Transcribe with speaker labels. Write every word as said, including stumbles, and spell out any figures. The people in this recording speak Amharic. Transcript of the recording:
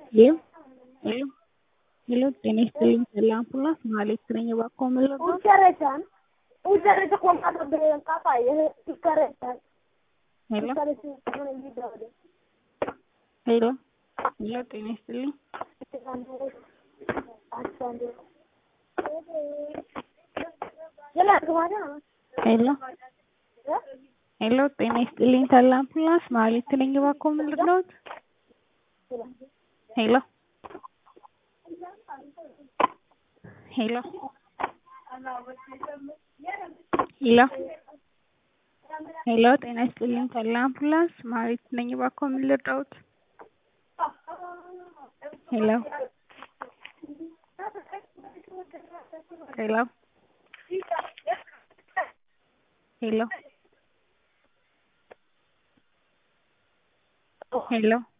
Speaker 1: Hello? Hello? Hello, ጤና ይስጥልኝ ለአምቡላንስ ማለት ነኝ። እባክዎ ምን ልርዳዎት?
Speaker 2: Ucciaresan. Ucciaresa quando bere caffè, ucciaresan.
Speaker 1: ሄሎ
Speaker 2: Ucciaresa non è video.
Speaker 1: ሄሎ ሄሎ ጤና ይስጥልኝ ሄሎ ሄሎ ጤና ይስጥልኝ ለአምቡላንስ ማለት ነኝ። እባክዎ ምን ልርዳዎት? ሄሎ ሄሎ ሄሎ ሄሎ ጤና ይስጥልኝ ለአምቡላንስ ማለት ነኝ። እባክዎ ምን ልርዳዎት? ሄሎ ሄሎ ሄሎ ሄሎ